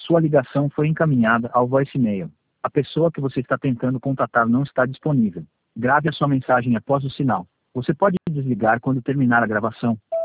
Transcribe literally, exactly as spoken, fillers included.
Sua ligação foi encaminhada ao voicemail. A pessoa que você está tentando contatar não está disponível. Grave a sua mensagem após o sinal. Você pode desligar quando terminar a gravação.